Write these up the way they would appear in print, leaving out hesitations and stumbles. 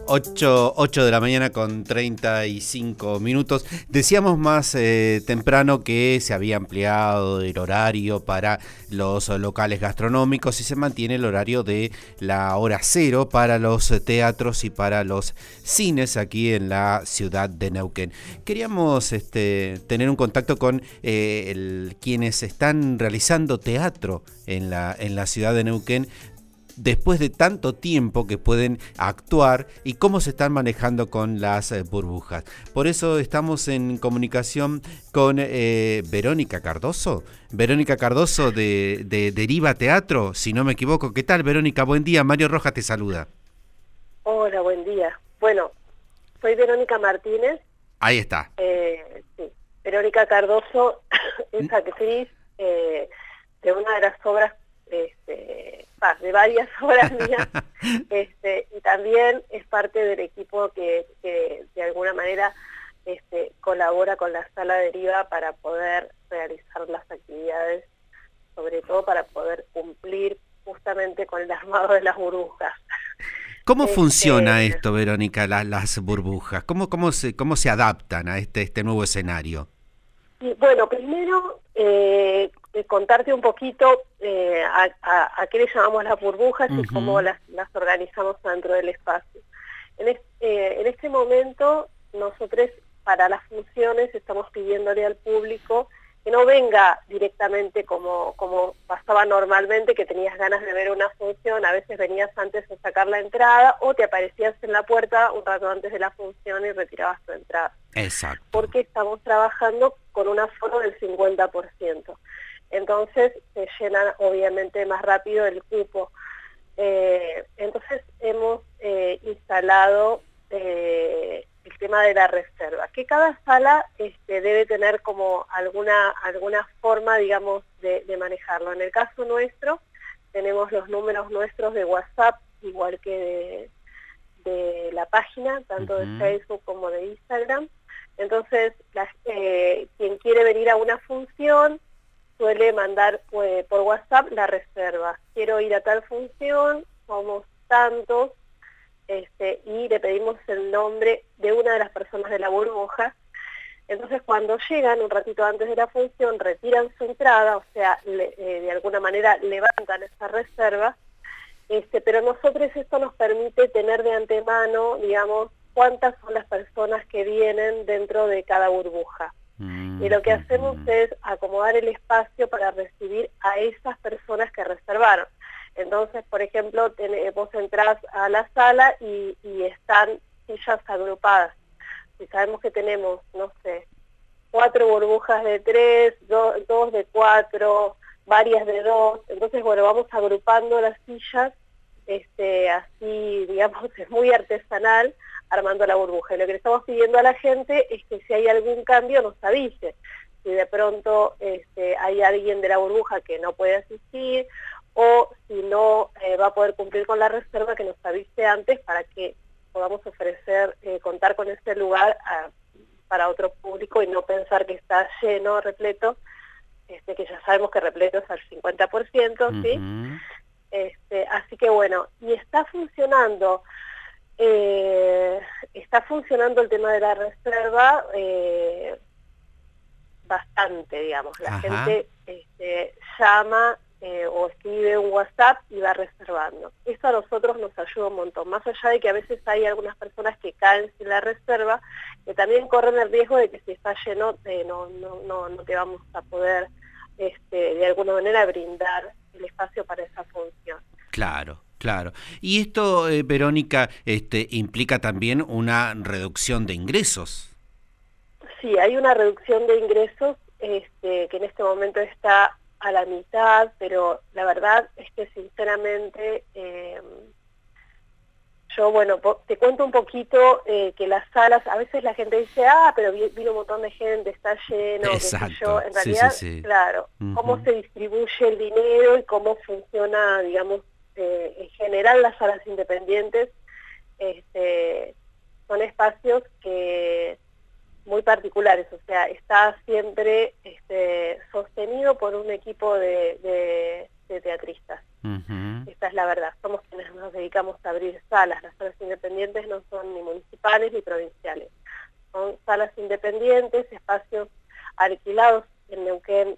8 de la mañana con 35 minutos. Decíamos más temprano que se había ampliado el horario para los locales gastronómicos y se mantiene el horario de la hora cero para los teatros y para los cines aquí en la ciudad de Neuquén. Queríamos tener un contacto con quienes están realizando teatro en la ciudad de Neuquén, después de tanto tiempo que pueden actuar y cómo se están manejando con las burbujas. Por eso estamos en comunicación con Verónica Cardoso. Verónica Cardoso de Deriva Teatro, si no me equivoco. ¿Qué tal, Verónica? Buen día. Mario Rojas te saluda. Hola, buen día. Bueno, soy Verónica Martínez. Ahí está. Sí. Verónica Cardoso es actriz de una de las obras, de varias obras mías, y también es parte del equipo que de alguna manera colabora con la Sala Deriva para poder realizar las actividades, sobre todo para poder cumplir justamente con el armado de las burbujas. ¿Cómo funciona esto, Verónica, las burbujas? ¿Cómo se adaptan a este nuevo escenario? Y bueno, primero contarte un poquito a qué le llamamos las burbujas y cómo las organizamos dentro del espacio. En este momento, nosotros para las funciones estamos pidiéndole al público que no venga directamente como pasaba normalmente, que tenías ganas de ver una función, a veces venías antes de sacar la entrada o te aparecías en la puerta un rato antes de la función y retirabas tu entrada. Exacto. Porque estamos trabajando con un aforo del 50%. Entonces se llena obviamente más rápido el cupo. Entonces hemos instalado el tema de la reserva, que cada sala debe tener como alguna forma, digamos, de manejarlo. En el caso nuestro, tenemos los números nuestros de WhatsApp, igual que de la página, tanto de Facebook como de Instagram. Entonces, quien quiere venir a una función suele mandar por WhatsApp la reserva. Quiero ir a tal función, somos tantos, y le pedimos el nombre de una de las personas de la burbuja. Entonces, cuando llegan un ratito antes de la función, retiran su entrada, o sea, de alguna manera levantan esa reserva, pero a nosotros esto nos permite tener de antemano, digamos, cuántas son las personas que vienen dentro de cada burbuja. Y lo que hacemos es acomodar el espacio para recibir a esas personas que reservaron. Entonces, por ejemplo, vos entrás a la sala y están sillas agrupadas. Si sabemos que tenemos, no sé, 4 burbujas de 3, 2 de 4, varias de 2, entonces, bueno, vamos agrupando las sillas, así, digamos, es muy artesanal, armando la burbuja. Y lo que le estamos pidiendo a la gente es que si hay algún cambio nos avise. Si de pronto hay alguien de la burbuja que no puede asistir, o si no va a poder cumplir con la reserva, que nos avise antes para que podamos ofrecer, contar con ese lugar para otro público y no pensar que está lleno, repleto, que ya sabemos que repleto es al 50%, ¿sí? Así que bueno, y está funcionando el tema de la reserva bastante, digamos. La gente llama o escribe un WhatsApp y va reservando. Eso a nosotros nos ayuda un montón, más allá de que a veces hay algunas personas que caen sin la reserva, que también corren el riesgo de que si está lleno no te vamos a poder de alguna manera brindar el espacio para esa función. Claro. Claro. Y esto, Verónica, implica también una reducción de ingresos. Sí, hay una reducción de ingresos que en este momento está a la mitad, pero la verdad es que sinceramente yo, bueno, te cuento un poquito que las salas, a veces la gente dice, pero vino un montón de gente, está lleno, Exacto. qué sé yo. En realidad, Sí. Claro, cómo se distribuye el dinero y cómo funciona, digamos, en general las salas independientes, son espacios que muy particulares, o sea, está siempre sostenido por un equipo de teatristas. Ujú. Esa es la verdad, somos quienes nos dedicamos a abrir salas. Las salas independientes no son ni municipales ni provinciales, son salas independientes, espacios alquilados en Neuquén.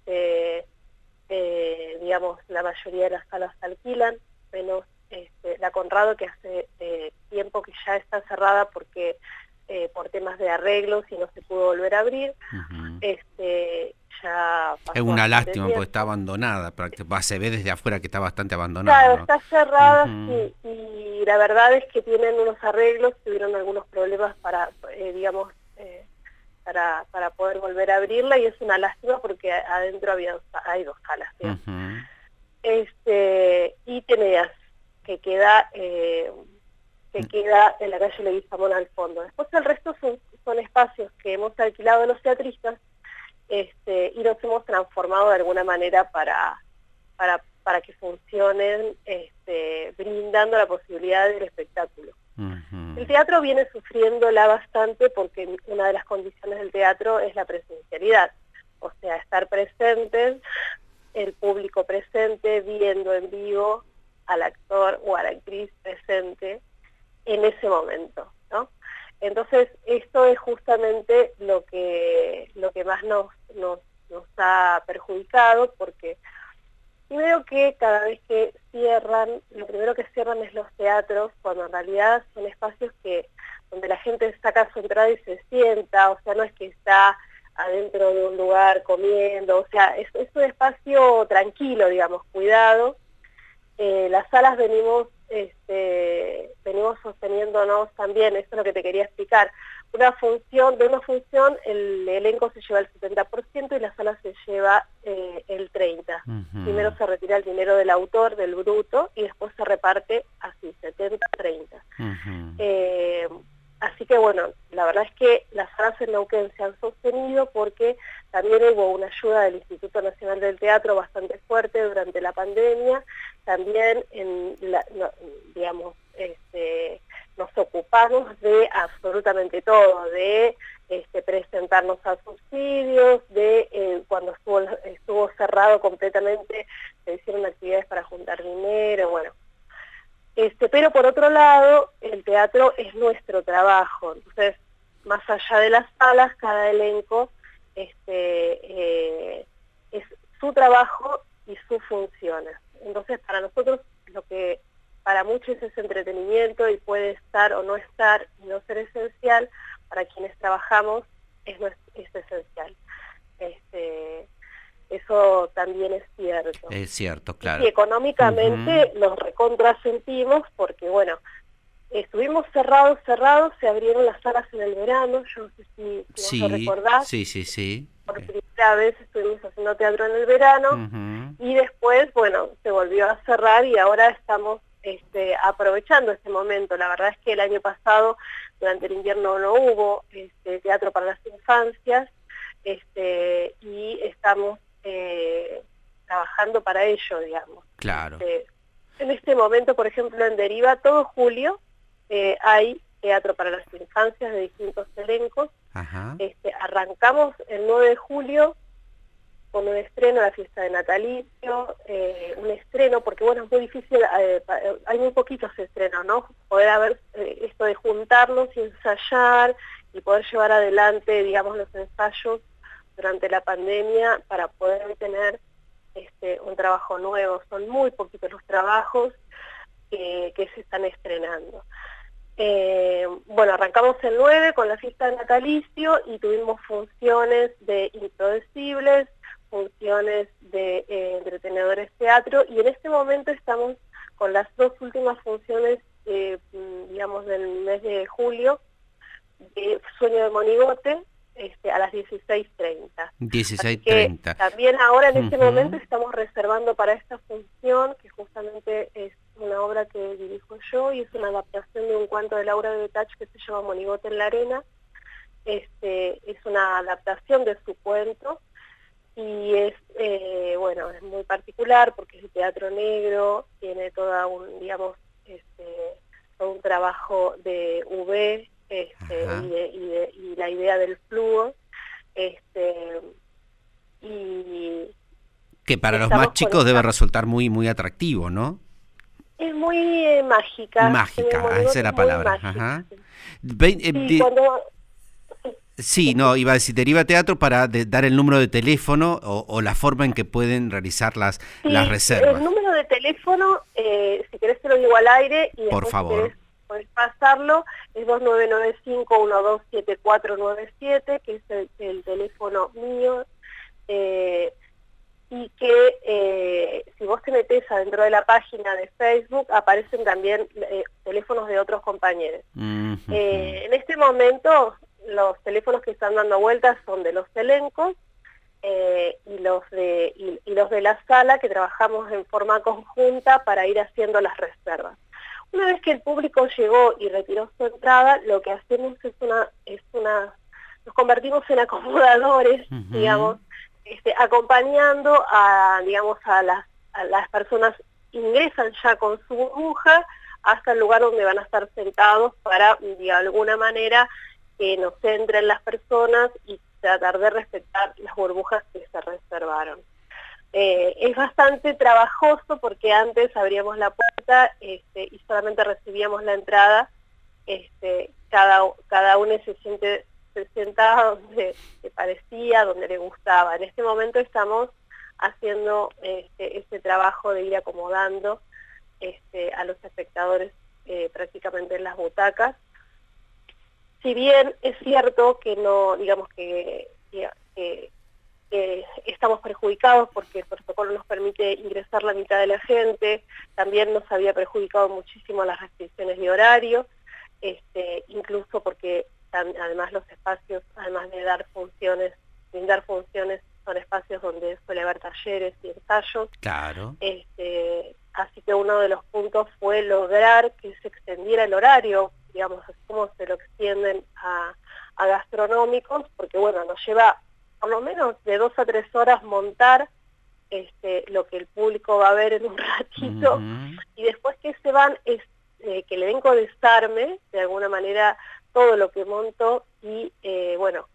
Digamos, la mayoría de las salas se alquilan, menos la Conrado, que hace tiempo que ya está cerrada porque por temas de arreglos y no se pudo volver a abrir. Ujú. Ya Es pasó una bastante lástima porque está tiempo. abandonada, se ve desde afuera que está bastante abandonada, Claro, ¿no? está cerrada, Ujú. sí, y la verdad es que tienen unos arreglos, tuvieron algunos problemas para, digamos, para poder volver a abrirla, y es una lástima porque adentro hay dos salas, digamos. Ujú. Y Teneas, que queda en la calle Leguizamón al fondo. Después el resto son espacios que hemos alquilado a los teatristas, y los hemos transformado de alguna manera para que funcionen, brindando la posibilidad del espectáculo. Ujú. El teatro viene sufriéndola bastante porque una de las condiciones del teatro es la presencialidad, o sea, estar presentes, el público presente, viendo en vivo al actor o a la actriz presente en ese momento, ¿no? Entonces, esto es justamente lo que más nos ha perjudicado, porque primero que cada vez que cierran, lo primero que cierran es los teatros, cuando en realidad son espacios donde la gente saca su entrada y se sienta, o sea, no es que está adentro de un lugar comiendo, o sea, es un espacio tranquilo, digamos, cuidado. Las salas venimos sosteniéndonos también, eso es lo que te quería explicar. De una función el elenco se lleva el 70% y la sala se lleva el 30%. Ujú. Primero se retira el dinero del autor, del bruto, y después se reparte así, 70-30. Ujú. Así que bueno, la verdad es que las salas en Neuquén se han sostenido porque también hubo una ayuda del Instituto Nacional del Teatro bastante fuerte durante la pandemia. También digamos, nos ocupamos de absolutamente todo, de presentarnos a subsidios, de cuando estuvo cerrado completamente, se hicieron actividades para juntar dinero, bueno. Pero por otro lado, el teatro es nuestro trabajo, entonces, más allá de las salas, cada elenco es su trabajo y sus funciones. Entonces, para nosotros, lo que para muchos es entretenimiento y puede estar o no estar y no ser esencial, para quienes trabajamos es esencial. Eso también es cierto. Es cierto, Y sí, claro. Ujú. económicamente los recontrasentimos porque, bueno, estuvimos cerrados, se abrieron las salas en el verano, yo no sé si vos lo Sí, recordás, sí, sí, sí. por primera vez estuvimos haciendo teatro en el verano, Ujú. y después, bueno, se volvió a cerrar y ahora estamos aprovechando este momento. La verdad es que el año pasado, durante el invierno, no hubo teatro para las infancias, y estamos trabajando para ello, digamos. Claro. En este momento, por ejemplo, en Deriva, todo julio hay teatro para las infancias de distintos elencos. Ajá. Arrancamos el 9 de julio con un estreno, la fiesta de natalicio, un estreno, porque bueno, es muy difícil, hay muy poquitos estrenos, ¿no? Poder haber esto de juntarnos y ensayar y poder llevar adelante, digamos, los ensayos durante la pandemia para poder tener un trabajo nuevo. Son muy poquitos los trabajos que se están estrenando. Bueno, arrancamos el 9 con la fiesta de natalicio y tuvimos funciones de improdecibles, funciones de entretenedores teatro, y en este momento estamos con las dos últimas funciones, digamos, del mes de julio, de Sueño de Monigote, a las 16:30. Así que 16:30. también ahora en este momento Ujú. estamos reservando para esta función, que justamente es una obra que dirijo yo y es una adaptación de un cuento de Laura de Betach que se llama Monigote en la arena. Es una adaptación de su cuento y bueno, es muy particular porque es de teatro negro, tiene toda digamos, todo un trabajo de UV, Ajá. y la idea del flujo, y, Que para los estamos más chicos debe resultar muy, muy atractivo, ¿no? Es muy mágica. Mágica, esa es la palabra. Ajá. Sí, cuando... Sí, no, iba a decir, deriva teatro para dar el número de teléfono o la forma en que pueden realizar las reservas. El número de teléfono, si querés te lo digo al aire y por después favor. si querés podés pasarlo, es 2995-127497, que es el teléfono mío, y que si vos te metés adentro de la página de Facebook aparecen también teléfonos de otros compañeros. En este momento los teléfonos que están dando vueltas son de los elencos y los de la sala, que trabajamos en forma conjunta para ir haciendo las reservas. Una vez que el público llegó y retiró su entrada, lo que hacemos nos convertimos en acomodadores, digamos, acompañando a las personas, ingresan ya con su burbuja hasta el lugar donde van a estar sentados para, de alguna manera, que nos entren las personas y tratar de respetar las burbujas que se reservaron. Es bastante trabajoso porque antes abríamos la puerta y solamente recibíamos la entrada, cada uno se sienta donde le parecía, donde le gustaba. En este momento estamos haciendo este trabajo de ir acomodando a los espectadores prácticamente en las butacas. Si bien es cierto que no, digamos que estamos perjudicados porque el protocolo nos permite ingresar la mitad de la gente, también nos había perjudicado muchísimo las restricciones de horario, incluso porque además los espacios, además de brindar funciones, son espacios donde suele haber talleres y ensayos. Claro. Así que uno de los puntos fue lograr que se extendiera el horario, digamos, así como se lo extienden a gastronómicos, porque bueno, nos lleva por lo menos de 2 a 3 horas montar lo que el público va a ver en un ratito, y después que se van, que el elenco desarme, de alguna manera, todo lo que monto y, bueno,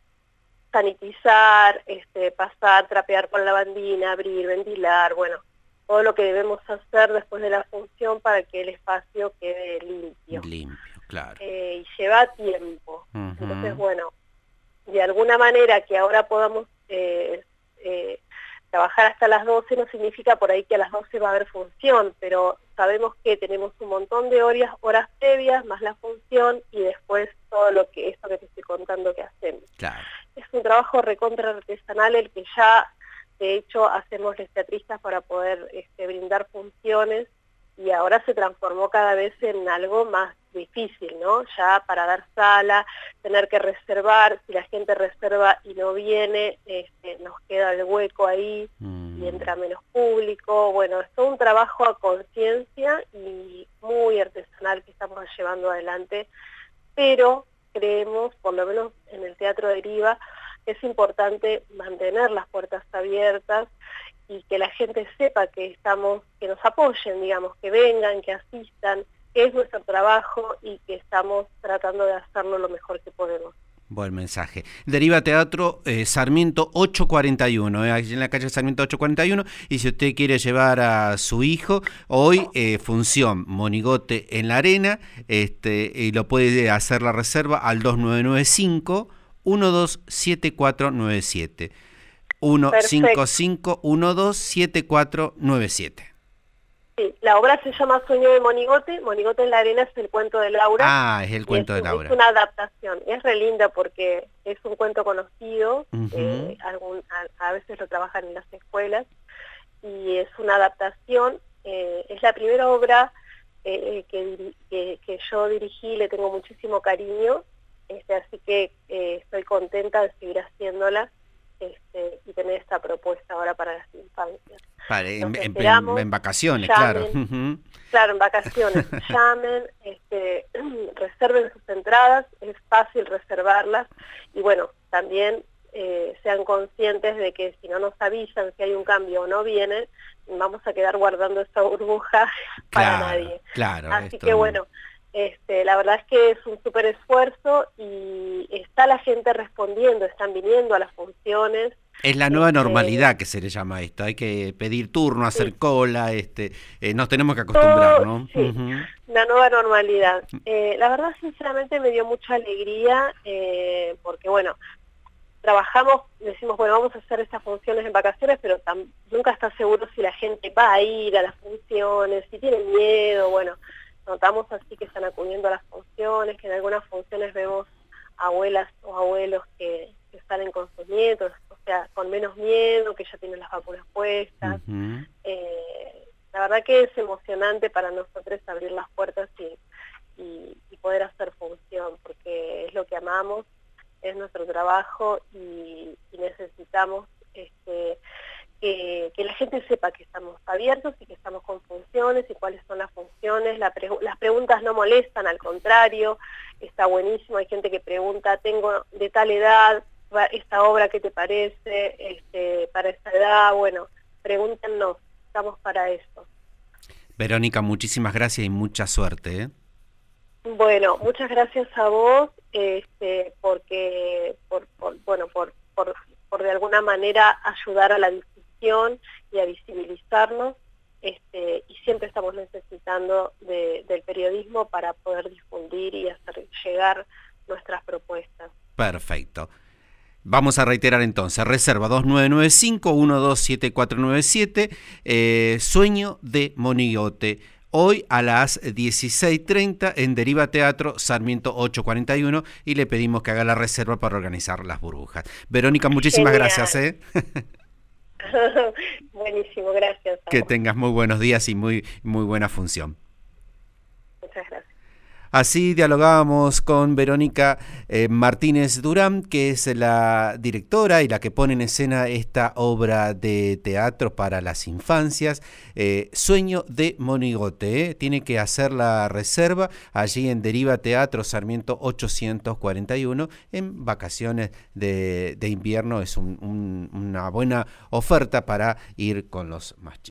sanitizar, pasar, trapear con lavandina, abrir, ventilar, bueno, todo lo que debemos hacer después de la función para que el espacio quede limpio. Limpio, claro. Y lleva tiempo. Entonces, bueno, de alguna manera que ahora podamos trabajar hasta las 12 no significa por ahí que a las 12 va a haber función, pero sabemos que tenemos un montón de horas previas, más la función y después todo esto que te estoy contando que hacemos. Claro. Es un trabajo recontra artesanal el que ya, de hecho, hacemos los teatristas para poder brindar funciones, y ahora se transformó cada vez en algo más difícil, ¿no? Ya para dar sala, tener que reservar, si la gente reserva y no viene, nos queda el hueco ahí y entra menos público. Bueno, es todo un trabajo a conciencia y muy artesanal que estamos llevando adelante, pero creemos, por lo menos en el Teatro Deriva, es importante mantener las puertas abiertas y que la gente sepa que nos apoyen, digamos, que vengan, que asistan, que es nuestro trabajo y que estamos tratando de hacerlo lo mejor que podemos. Buen mensaje. Deriva Teatro Sarmiento 841, allí en la calle Sarmiento 841, y si usted quiere llevar a su hijo, hoy función Monigote en la Arena, y lo puede hacer la reserva al 2995-127497. 155-127497. Sí, la obra se llama Sueño de Monigote. Monigote en la Arena es el cuento de Laura. Ah, es el cuento de Laura. Es una adaptación. Es re linda porque es un cuento conocido. A veces lo trabajan en las escuelas. Y es una adaptación. Es la primera obra que yo dirigí. Le tengo muchísimo cariño. Así que estoy contenta de seguir haciéndola. Y tener esta propuesta ahora para las infancias. En vacaciones, llamen, claro. Claro, en vacaciones. Llamen, reserven sus entradas, es fácil reservarlas. Y bueno, también sean conscientes de que si no nos avisan si hay un cambio o no vienen, vamos a quedar guardando esa burbuja para nadie. Claro. Así que bueno, la verdad es que es un súper esfuerzo y está la gente respondiendo, están viniendo a las funciones, Es la nueva normalidad que se le llama esto. Hay que pedir turno, hacer Sí, cola, nos tenemos que acostumbrar, ¿no? sí, la nueva normalidad. La verdad, sinceramente, me dio mucha alegría porque, bueno, trabajamos, decimos, bueno, vamos a hacer estas funciones en vacaciones, pero nunca está seguro si la gente va a ir a las funciones, si tiene miedo. Bueno, notamos así que están acudiendo a las funciones, que en algunas funciones vemos abuelas o abuelos que salen con sus nietos, o sea, con menos miedo, que ya tienen las vacunas puestas. Ujú. La verdad que es emocionante para nosotros abrir las puertas y poder hacer función, porque es lo que amamos, es nuestro trabajo y necesitamos que la gente sepa que estamos abiertos y que estamos con funciones y cuáles son las funciones. Las preguntas no molestan, al contrario, está buenísimo. Hay gente que pregunta, tengo de tal edad, esta obra, ¿qué te parece? Para esta edad, bueno, pregúntenos, estamos para eso. Verónica, muchísimas gracias y mucha suerte, ¿eh? Bueno, muchas gracias a vos, porque por de alguna manera ayudar a la difusión y a visibilizarnos, y siempre estamos necesitando del periodismo para poder difundir y hacer llegar nuestras propuestas. Perfecto. Vamos a reiterar entonces, reserva 2995-127497, Sueño de Monigote. Hoy a las 16:30 en Deriva Teatro, Sarmiento 841, y le pedimos que haga la reserva para organizar las burbujas. Verónica, muchísimas Genial. gracias, ¿eh? Buenísimo, gracias a Que vos. tengas muy buenos días y muy buena función. Muchas gracias. Así dialogábamos con Verónica Martínez Durán, que es la directora y la que pone en escena esta obra de teatro para las infancias, Sueño de Monigote. Tiene que hacer la reserva allí en Deriva Teatro Sarmiento 841 en vacaciones de invierno. Es una buena oferta para ir con los más chicos.